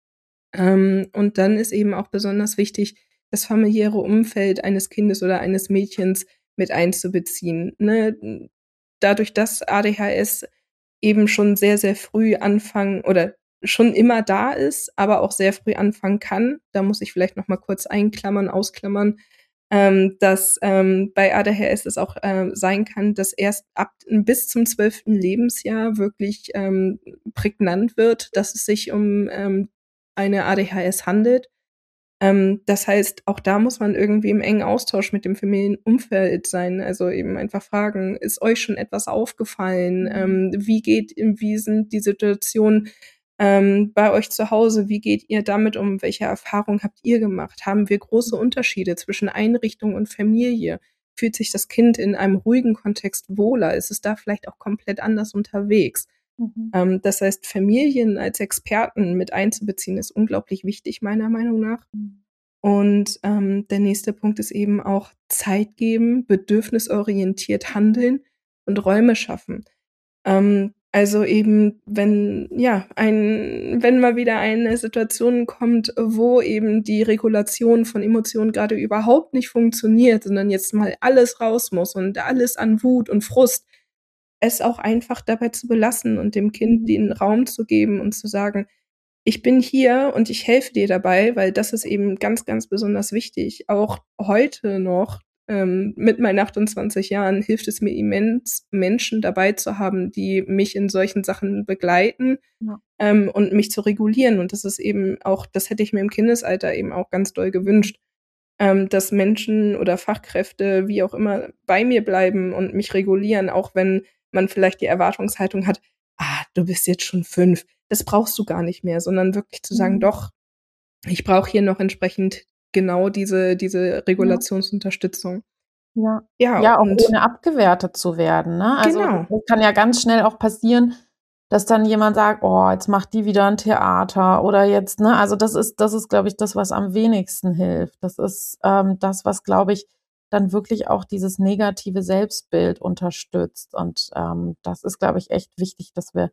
Und dann ist eben auch besonders wichtig, das familiäre Umfeld eines Kindes oder eines Mädchens mit einzubeziehen, ne? Dadurch, dass ADHS eben schon sehr, sehr früh anfangen oder schon immer da ist, aber auch sehr früh anfangen kann. Da muss ich vielleicht noch mal kurz einklammern, ausklammern, dass, bei ADHS es auch, sein kann, dass erst bis zum 12. Lebensjahr wirklich, prägnant wird, dass es sich um, eine ADHS handelt. Das heißt, auch da muss man irgendwie im engen Austausch mit dem Familienumfeld sein. Also, eben einfach fragen: „Ist euch schon etwas aufgefallen? Mhm. Wie sind die Situationen, bei euch zu Hause? Wie geht ihr damit um? Welche Erfahrungen habt ihr gemacht? Haben wir große Unterschiede zwischen Einrichtung und Familie? Fühlt sich das Kind in einem ruhigen Kontext wohler? Ist es da vielleicht auch komplett anders unterwegs?" Mhm. Das heißt, Familien als Experten mit einzubeziehen, ist unglaublich wichtig, meiner Meinung nach. Mhm. Und, der nächste Punkt ist eben auch Zeit geben, bedürfnisorientiert handeln und Räume schaffen. Also eben, wenn mal wieder eine Situation kommt, wo eben die Regulation von Emotionen gerade überhaupt nicht funktioniert, sondern jetzt mal alles raus muss und alles an Wut und Frust, es auch einfach dabei zu belassen und dem Kind Mhm. den Raum zu geben und zu sagen: „Ich bin hier und ich helfe dir dabei", weil das ist eben ganz, ganz besonders wichtig. Auch heute noch, mit meinen 28 Jahren hilft es mir immens, Menschen dabei zu haben, die mich in solchen Sachen begleiten, Ja. und mich zu regulieren. Und das ist eben auch, das hätte ich mir im Kindesalter eben auch ganz doll gewünscht, dass Menschen oder Fachkräfte, wie auch immer, bei mir bleiben und mich regulieren, auch wenn man vielleicht die Erwartungshaltung hat: „Ah, du bist jetzt schon 5, das brauchst du gar nicht mehr", sondern wirklich zu sagen: Mhm. „Doch, ich brauche hier noch entsprechend genau diese Ja. Regulationsunterstützung." Ja. Ja, Ja, auch und ohne abgewertet zu werden, ne? Also, genau, das kann ja ganz schnell auch passieren, dass dann jemand sagt: „Oh, jetzt macht die wieder 'n Theater" oder jetzt, ne? Also, das ist, glaube ich, das, was am wenigsten hilft. Das ist, das, was, glaube ich, dann wirklich auch dieses negative Selbstbild unterstützt. Und, das ist, glaube ich, echt wichtig, dass wir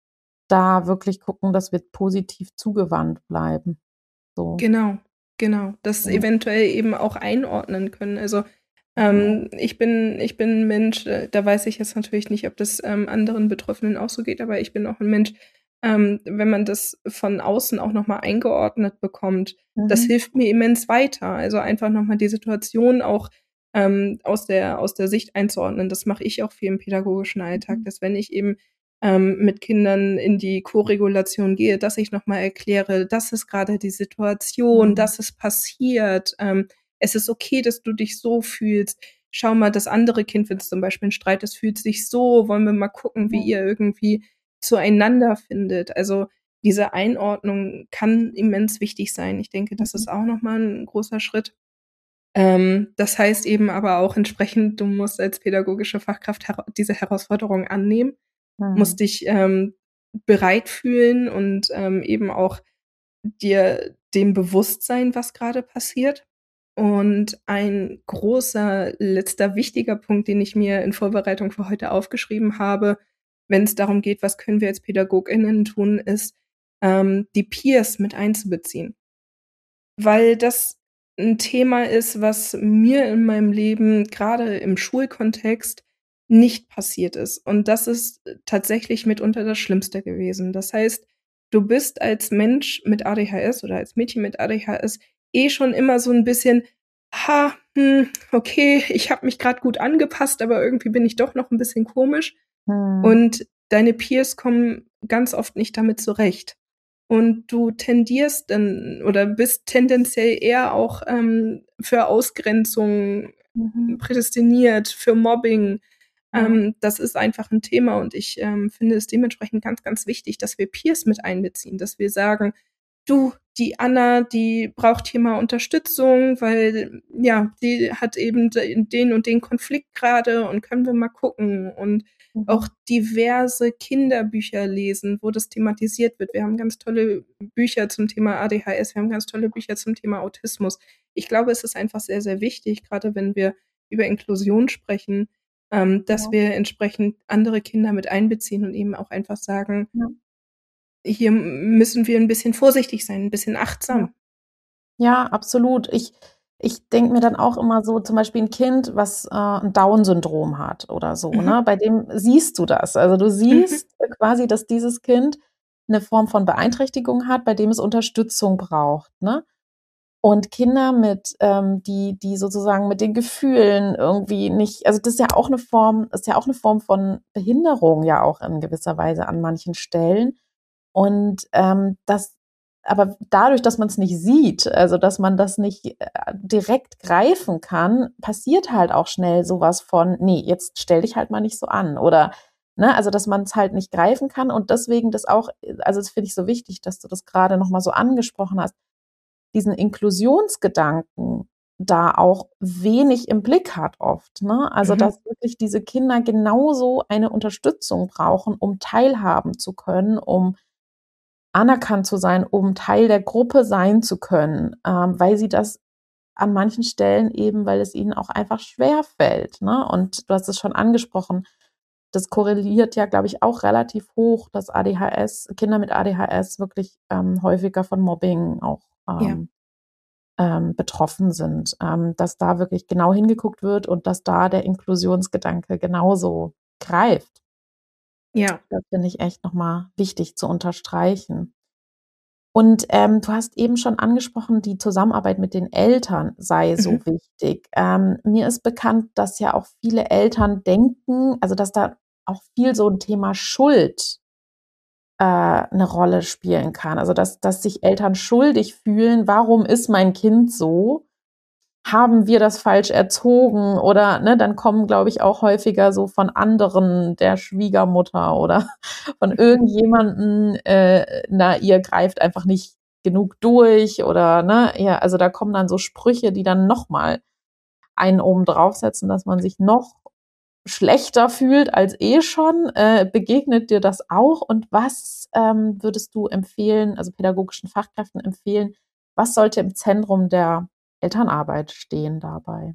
da wirklich gucken, dass wir positiv zugewandt bleiben, so. genau, genau, das Ja, eventuell eben auch einordnen können. Also, genau. ich bin 'n Mensch, da weiß ich jetzt natürlich nicht, ob das, anderen Betroffenen auch so geht, aber ich bin auch 'n Mensch, wenn man das von außen auch noch mal eingeordnet bekommt, das Mhm. hilft mir immens weiter. Also, einfach noch mal die Situation auch, aus der Sicht einzuordnen. Das mache ich auch viel im pädagogischen Alltag, Mhm. dass wenn ich eben, mit Kindern in die Koregulation gehe, dass ich noch mal erkläre: „Das ist grade die Situation, Mhm. das ist passiert. Es ist okay, dass du dich so fühlst. Schau mal, das andere Kind, wenn es zum Beispiel 'n Streit ist, fühlt sich so. Wollen wir mal gucken, wie Ja. ihr irgendwie zueinander findet?" Also, diese Einordnung kann immens wichtig sein. Ich denke, das Mhm. ist auch noch mal 'n großer Schritt. Das heißt eben aber auch entsprechend, du musst als pädagogische Fachkraft diese Herausforderung annehmen, musst dich bereit fühlen und eben auch dir dem bewusst sein, was gerade passiert. Und ein großer, letzter wichtiger Punkt, den ich mir in Vorbereitung für heute aufgeschrieben habe, wenn es darum geht, was können wir als PädagogInnen tun, ist, die Peers mit einzubeziehen. Weil das ein Thema ist, was mir in meinem Leben gerade im Schulkontext nicht passiert ist. Und das ist tatsächlich mitunter das Schlimmste gewesen. Das heißt, du bist als Mensch mit ADHS oder als Mädchen mit ADHS schon immer so ein bisschen: okay, ich habe mich gerade gut angepasst, aber irgendwie bin ich doch noch ein bisschen komisch." Und deine Peers kommen ganz oft nicht damit zurecht. Und du tendierst dann oder bist tendenziell eher auch für Ausgrenzung prädestiniert, für Mobbing. Das ist einfach ein Thema und ich finde es dementsprechend ganz, ganz wichtig, dass wir Peers mit einbeziehen, dass wir sagen, du, die Anna, die braucht hier mal Unterstützung, weil ja, die hat eben den und den Konflikt gerade und können wir mal gucken und auch diverse Kinderbücher lesen, wo das thematisiert wird. Wir haben ganz tolle Bücher zum Thema ADHS, wir haben ganz tolle Bücher zum Thema Autismus. Ich glaube, es ist einfach sehr, sehr wichtig, gerade wenn wir über Inklusion sprechen, dass wir entsprechend andere Kinder mit einbeziehen und eben auch einfach sagen, hier müssen wir ein bisschen vorsichtig sein, ein bisschen achtsam. Ja, absolut. Ich denke mir dann auch immer so, zum Beispiel ein Kind, was ein Down-Syndrom hat oder so, ne? Bei dem siehst du das. Also du siehst quasi, dass dieses Kind eine Form von Beeinträchtigung hat, bei dem es Unterstützung braucht, ne? Und Kinder mit, die sozusagen mit den Gefühlen irgendwie nicht, also das ist ja auch eine Form von Behinderung ja auch in gewisser Weise an manchen Stellen. Und aber dadurch, dass man es nicht sieht, also dass man das nicht direkt greifen kann, passiert halt auch schnell sowas von, nee, jetzt stell dich halt mal nicht so an. Oder, ne, also dass man es halt nicht greifen kann und deswegen das auch, also das finde ich so wichtig, dass du das gerade nochmal so angesprochen hast, diesen Inklusionsgedanken da auch wenig im Blick hat oft, ne? Also dass wirklich diese Kinder genauso eine Unterstützung brauchen, um teilhaben zu können, um anerkannt zu sein, um Teil der Gruppe sein zu können, weil sie das an manchen Stellen eben, weil es ihnen auch einfach schwer fällt, ne? Und du hast es schon angesprochen, das korreliert ja, glaube ich, auch relativ hoch, dass Kinder mit ADHS wirklich häufiger von Mobbing auch betroffen sind, dass da wirklich genau hingeguckt wird und dass da der Inklusionsgedanke genauso greift. Ja. Das finde ich echt nochmal wichtig zu unterstreichen. Und du hast eben schon angesprochen, die Zusammenarbeit mit den Eltern sei so wichtig. Mir ist bekannt, dass ja auch viele Eltern denken, also dass da auch viel so ein Thema Schuld eine Rolle spielen kann. Also dass sich Eltern schuldig fühlen, warum ist mein Kind so? Haben wir das falsch erzogen? Oder ne, dann kommen, glaube ich, auch häufiger so von anderen, der Schwiegermutter oder von irgendjemanden, ihr greift einfach nicht genug durch oder ne, ja, also da kommen dann so Sprüche, die dann nochmal einen oben draufsetzen, dass man sich noch schlechter fühlt als schon. Begegnet dir das auch? Und was würdest du empfehlen, also pädagogischen Fachkräften empfehlen, was sollte im Zentrum der Elternarbeit stehen dabei?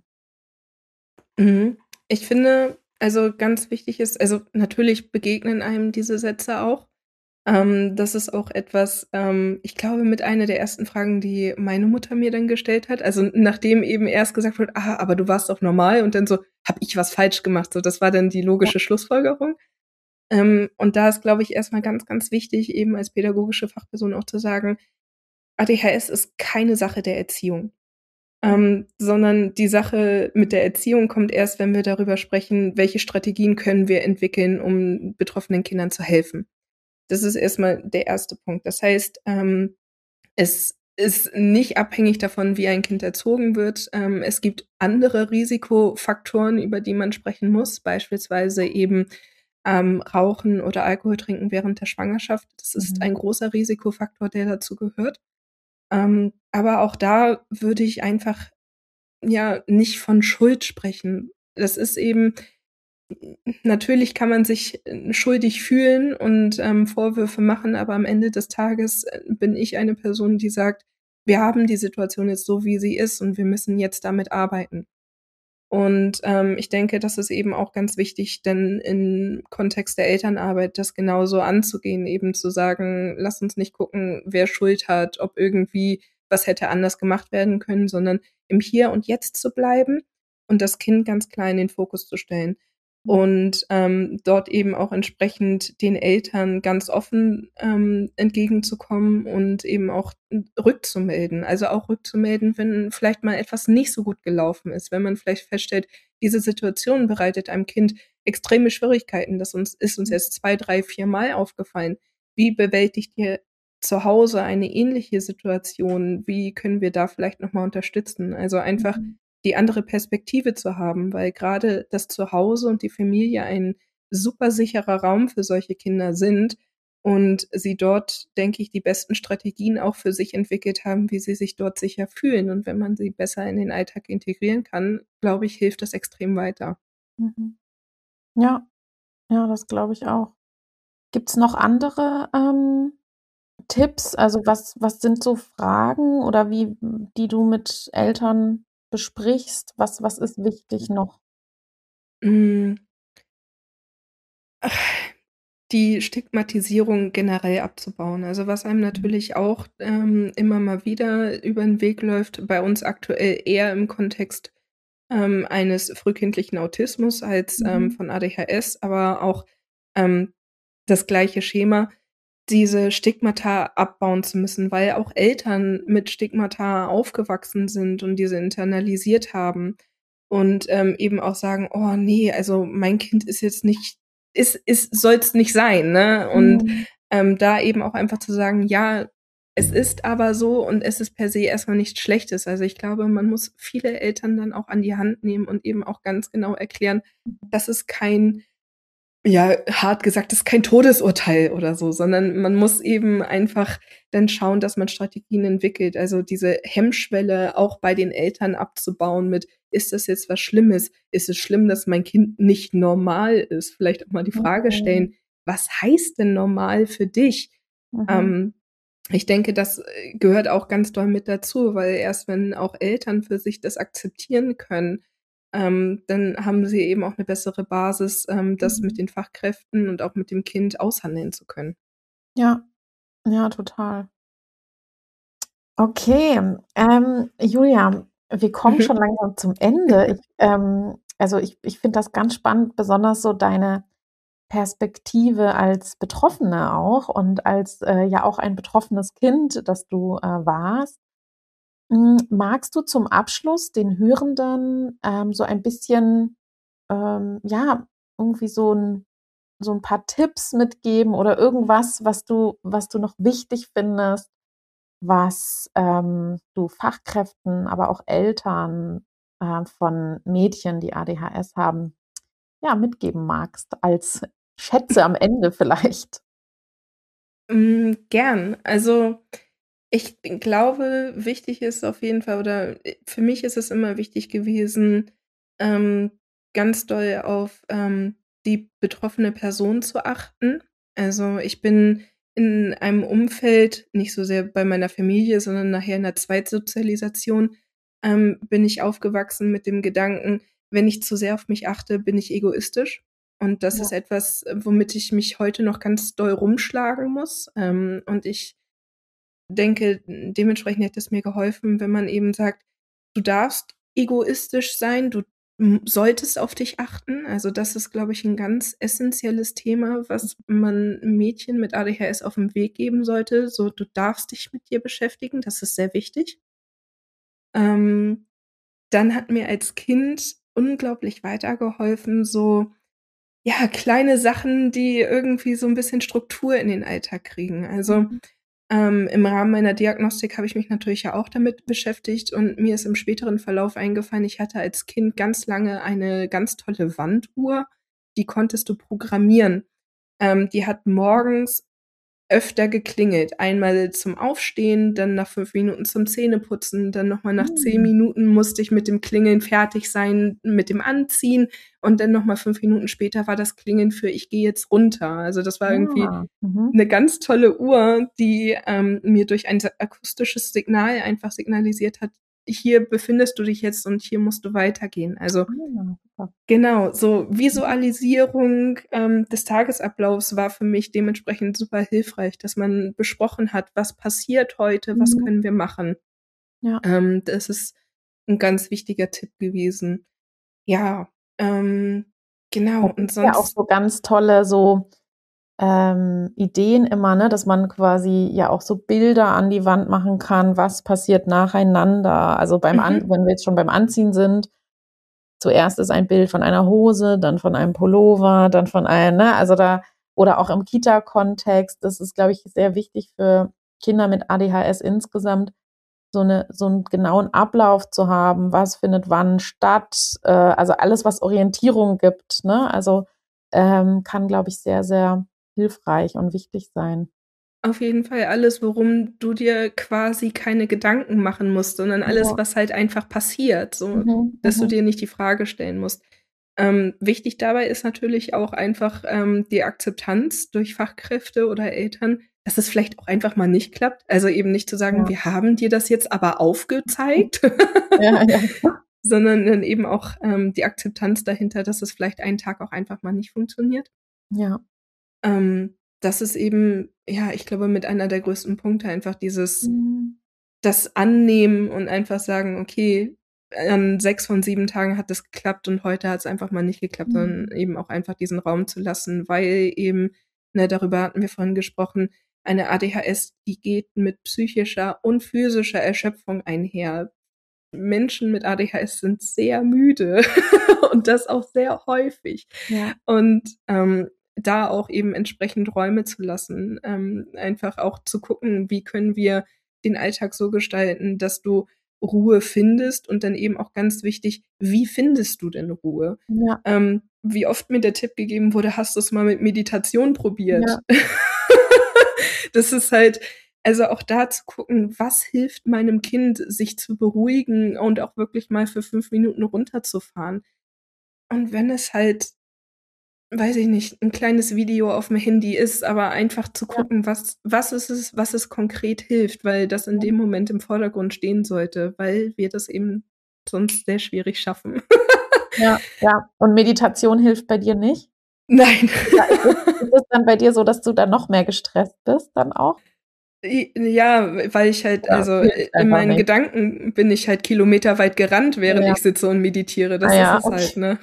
Ich finde, also ganz wichtig ist, also natürlich begegnen einem diese Sätze auch. Das ist auch etwas, ich glaube, mit einer der ersten Fragen, die meine Mutter mir dann gestellt hat. Also nachdem eben erst gesagt wird, aber du warst doch normal und dann so, habe ich was falsch gemacht? So, das war dann die logische Schlussfolgerung. Und da ist, glaube ich, erstmal ganz, ganz wichtig, eben als pädagogische Fachperson auch zu sagen, ADHS ist keine Sache der Erziehung. Sondern die Sache mit der Erziehung kommt erst, wenn wir darüber sprechen, welche Strategien können wir entwickeln, um betroffenen Kindern zu helfen. Das ist erstmal der erste Punkt. Das heißt, es ist nicht abhängig davon, wie ein Kind erzogen wird. Es gibt andere Risikofaktoren, über die man sprechen muss, beispielsweise eben Rauchen oder Alkohol trinken während der Schwangerschaft. Das ist ein großer Risikofaktor, der dazu gehört. Aber auch da würde ich einfach ja nicht von Schuld sprechen. Das ist eben natürlich kann man sich schuldig fühlen und, Vorwürfe machen, aber am Ende des Tages, bin ich eine Person, die sagt: „Wir haben die Situation jetzt so, wie sie ist und wir müssen jetzt damit arbeiten.“ Und, ich denke, das ist eben auch ganz wichtig, denn im Kontext der Elternarbeit das genauso anzugehen, eben zu sagen: „Lass uns nicht gucken, wer Schuld hat, ob irgendwie was hätte anders gemacht werden können“, sondern im Hier und Jetzt zu bleiben und das Kind ganz klar in den Fokus zu stellen. Und, dort eben auch entsprechend den Eltern ganz offen, entgegenzukommen und eben auch rückzumelden. Also, auch rückzumelden, wenn vielleicht mal etwas nicht so gut gelaufen ist, wenn man vielleicht feststellt, diese Situation bereitet einem Kind extreme Schwierigkeiten. Das ist uns jetzt 2, 3, 4 Mal aufgefallen. Wie bewältigt ihr zu Hause eine ähnliche Situation? Wie können wir da vielleicht noch mal unterstützen? Also, einfach Mhm. die andere Perspektive zu haben, weil gerade das Zuhause und die Familie ein super sicherer Raum für solche Kinder sind und sie dort, denke ich, die besten Strategien auch für sich entwickelt haben, wie sie sich dort sicher fühlen. Und wenn man sie besser in den Alltag integrieren kann, glaube ich, hilft das extrem weiter. Mhm. Ja, ja, das glaube ich auch. Gibt's noch andere, Tipps? Also, was sind so Fragen oder die du mit Eltern besprichst? Was ist wichtig noch? Hm, die Stigmatisierung generell abzubauen. Also, was einem Mhm. natürlich auch, immer mal wieder über 'n Weg läuft, bei uns aktuell eher im Kontext eines frühkindlichen Autismus als, Mhm. von ADHS, aber auch, ähm, das gleiche Schema, diese Stigmata abbauen zu müssen, weil auch Eltern mit Stigmata aufgewachsen sind und diese internalisiert haben und, eben auch sagen: „Oh ne, also mein Kind ist jetzt nicht soll's nicht sein“, ne? Und, Mhm. da eben auch einfach zu sagen: „Ja, es ist aber so und es ist per se erst mal nichts Schlechtes.“ Also, ich glaube, man muss viele Eltern dann auch an die Hand nehmen und eben auch ganz genau erklären, dass es kein ja, hart gesagt, das ist kein Todesurteil oder so, sondern man muss eben einfach dann schauen, dass man Strategien entwickelt. Also, diese Hemmschwelle auch bei den Eltern abzubauen mit: „Ist das jetzt was Schlimmes? Ist es schlimm, dass mein Kind nicht normal ist?“ Vielleicht auch mal die Frage Mhm. stellen: „Was heißt denn normal für dich?“ Mhm. Ähm, ich denke, das, gehört auch ganz doll mit dazu, weil erst wenn auch Eltern für sich das akzeptieren können, dann haben sie eben auch 'ne bessere Basis, das mit Mhm. den Fachkräften und auch mit dem Kind aushandeln zu können. Ja, ja, total. Okay, Julia, wir kommen Mhm. schon langsam zum Ende. Ich finde das ganz spannend, besonders so deine Perspektive als Betroffene auch und als, ja auch ein betroffenes Kind, das du, warst. Magst du zum Abschluss den Hörenden, so ein bisschen, ja, irgendwie so 'n paar Tipps mitgeben oder irgendwas, was du noch wichtig findest, was, du Fachkräften, aber auch Eltern, von Mädchen, die ADHS haben, ja, mitgeben magst als Schätze am Ende vielleicht? Gern. Also, ich glaube, wichtig ist auf jeden Fall oder, für mich ist es immer wichtig gewesen, ähm, ganz doll auf, die betroffene Person zu achten. Also, ich bin in einem Umfeld, nicht so sehr bei meiner Familie, sondern nachher in der Zweitsozialisation, bin ich aufgewachsen mit dem Gedanken: „Wenn ich zu sehr auf mich achte, bin ich egoistisch.“ Und das Ja, ist etwas, womit ich mich heute noch ganz doll rumschlagen muss. Und ich denke, dementsprechend hätte es mir geholfen, wenn man eben sagt: „Du darfst egoistisch sein, du, solltest auf dich achten.“ Also, das ist, glaube ich, 'n ganz essenzielles Thema, was man Mädchen mit ADHS auf 'n Weg geben sollte. So: „Du darfst dich mit dir beschäftigen“, das ist sehr wichtig. Ähm, dann hat mir als Kind unglaublich weitergeholfen, so ja, kleine Sachen, die irgendwie so 'n bisschen Struktur in den Alltag kriegen. Also, mhm, im Rahmen meiner Diagnostik habe ich mich natürlich ja auch damit beschäftigt und mir ist im späteren Verlauf eingefallen, ich hatte als Kind ganz lange eine ganz tolle Wanduhr, die konntest du programmieren. Die hat morgens öfter geklingelt. Einmal zum Aufstehen, dann nach 5 Minuten zum Zähneputzen, dann nochmal nach 10 Minuten musste ich mit dem Klingeln fertig sein, mit dem Anziehen und dann nochmal 5 Minuten später war das Klingeln für ich gehe jetzt runter. Also das war irgendwie eine ganz tolle Uhr, die mir durch ein akustisches Signal einfach signalisiert hat, hier befindest du dich jetzt und hier musst du weitergehen. Also genau, so Visualisierung des Tagesablaufs war für mich dementsprechend super hilfreich, dass man besprochen hat, was passiert heute, was können wir machen. Ja. Das ist ein ganz wichtiger Tipp gewesen. Ja, genau. Und sonst ja auch so ganz tolle so Ideen immer, ne, dass man quasi ja auch so Bilder an die Wand machen kann, was passiert nacheinander. Also wenn wir jetzt schon beim Anziehen sind, zuerst ist ein Bild von einer Hose, dann von einem Pullover, dann von einem, ne, also oder auch im Kita-Kontext, das ist, glaube ich, sehr wichtig für Kinder mit ADHS insgesamt, so einen genauen Ablauf zu haben, was findet wann statt, also alles, was Orientierung gibt, ne, also kann, glaube ich, sehr, sehr hilfreich und wichtig sein. Auf jeden Fall alles, worum du dir quasi keine Gedanken machen musst, sondern alles, was halt einfach passiert, so, dass du dir nicht die Frage stellen musst. Wichtig dabei ist natürlich auch einfach die Akzeptanz durch Fachkräfte oder Eltern, dass es vielleicht auch einfach mal nicht klappt. Also eben nicht zu sagen, wir haben dir das jetzt aber aufgezeigt, sondern dann eben auch die Akzeptanz dahinter, dass es vielleicht einen Tag auch einfach mal nicht funktioniert. Ja. Das ist eben, ja, ich glaube, mit einer der größten Punkte einfach dieses, das Annehmen und einfach sagen, okay, an 6 von 7 Tagen hat es geklappt und heute hat es einfach mal nicht geklappt, sondern eben auch einfach diesen Raum zu lassen, weil eben, ne, darüber hatten wir vorhin gesprochen, eine ADHS, die geht mit psychischer und physischer Erschöpfung einher. Menschen mit ADHS sind sehr müde und das auch sehr häufig. Ja. Und da auch eben entsprechend Räume zu lassen, einfach auch zu gucken, wie können wir den Alltag so gestalten, dass du Ruhe findest und dann eben auch ganz wichtig, wie findest du denn Ruhe? Ja. Wie oft mir der Tipp gegeben wurde, hast du es mal mit Meditation probiert? Ja. Das ist halt, also auch da zu gucken, was hilft meinem Kind, sich zu beruhigen und auch wirklich mal für 5 Minuten runterzufahren. Und wenn es halt, weiß ich nicht, ein kleines Video auf dem Handy ist, aber einfach zu gucken, was ist es, was es konkret hilft, weil das in dem Moment im Vordergrund stehen sollte, weil wir das eben sonst sehr schwierig schaffen. Ja. Und Meditation hilft bei dir nicht? Nein. Ist es dann bei dir so, dass du dann noch mehr gestresst bist dann auch? Ja, weil ich halt, also in meinen Gedanken bin ich halt kilometerweit gerannt, während ich sitze und meditiere. Das ist es halt, ne?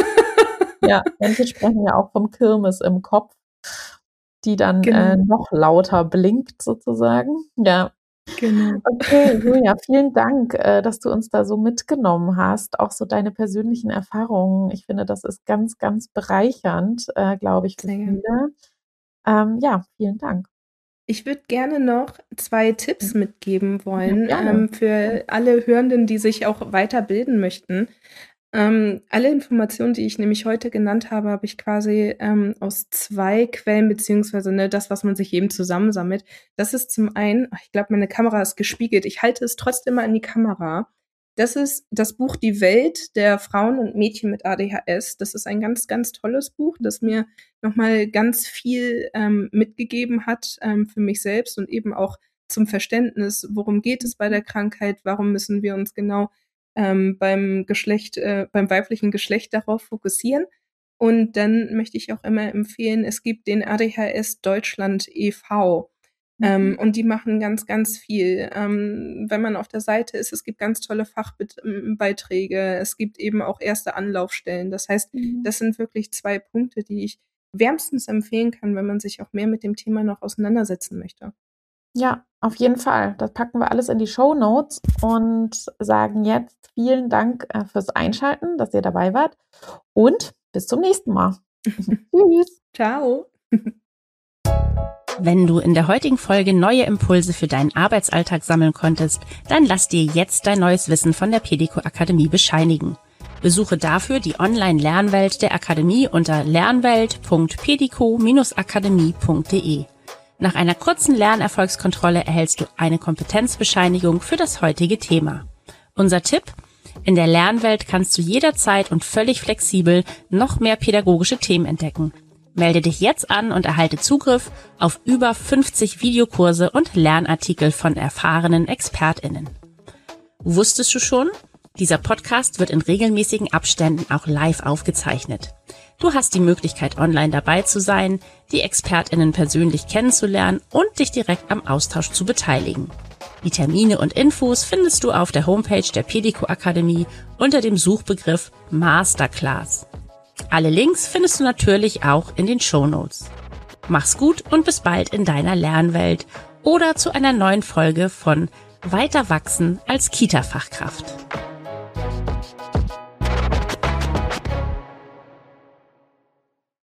Ja, manche sprechen ja auch vom Kirmes im Kopf, die dann noch lauter blinkt sozusagen. Ja. Genau. Okay, Julia, vielen Dank, dass du uns da so mitgenommen hast, auch so deine persönlichen Erfahrungen. Ich finde, das ist ganz, ganz bereichernd, glaube ich, für viele. Ja, vielen Dank. Ich würde gerne noch 2 Tipps mitgeben wollen, für alle Hörenden, die sich auch weiterbilden möchten. Alle Informationen, die ich nämlich heute genannt habe, habe ich quasi aus 2 Quellen, beziehungsweise das, was man sich eben zusammensammelt. Das ist zum einen, ich glaube, meine Kamera ist gespiegelt, ich halte es trotzdem mal in die Kamera. Das ist das Buch Die Welt der Frauen und Mädchen mit ADHS. Das ist ein ganz, ganz tolles Buch, das mir nochmal ganz viel mitgegeben hat für mich selbst und eben auch zum Verständnis, worum geht es bei der Krankheit, warum müssen wir uns genau beim weiblichen Geschlecht darauf fokussieren. Und dann möchte ich auch immer empfehlen, es gibt den ADHS Deutschland e.V., und die machen ganz, ganz viel. Wenn man auf der Seite ist, es gibt ganz tolle Fachbeiträge, es gibt eben auch erste Anlaufstellen. Das heißt, das sind wirklich 2 Punkte, die ich wärmstens empfehlen kann, wenn man sich auch mehr mit dem Thema noch auseinandersetzen möchte. Ja, auf jeden Fall. Das packen wir alles in die Shownotes und sagen jetzt vielen Dank fürs Einschalten, dass ihr dabei wart und bis zum nächsten Mal. Tschüss. Ciao. Wenn du in der heutigen Folge neue Impulse für deinen Arbeitsalltag sammeln konntest, dann lass dir jetzt dein neues Wissen von der Pedico Akademie bescheinigen. Besuche dafür die Online-Lernwelt der Akademie unter lernwelt.pedico-akademie.de. Nach einer kurzen Lernerfolgskontrolle erhältst du eine Kompetenzbescheinigung für das heutige Thema. Unser Tipp: In der Lernwelt kannst du jederzeit und völlig flexibel noch mehr pädagogische Themen entdecken. Melde dich jetzt an und erhalte Zugriff auf über 50 Videokurse und Lernartikel von erfahrenen ExpertInnen. Wusstest du schon? Dieser Podcast wird in regelmäßigen Abständen auch live aufgezeichnet. Du hast die Möglichkeit, online dabei zu sein, die ExpertInnen persönlich kennenzulernen und dich direkt am Austausch zu beteiligen. Die Termine und Infos findest du auf der Homepage der Pedico Akademie unter dem Suchbegriff Masterclass. Alle Links findest du natürlich auch in den Shownotes. Mach's gut und bis bald in deiner Lernwelt oder zu einer neuen Folge von Weiter wachsen als Kita-Fachkraft.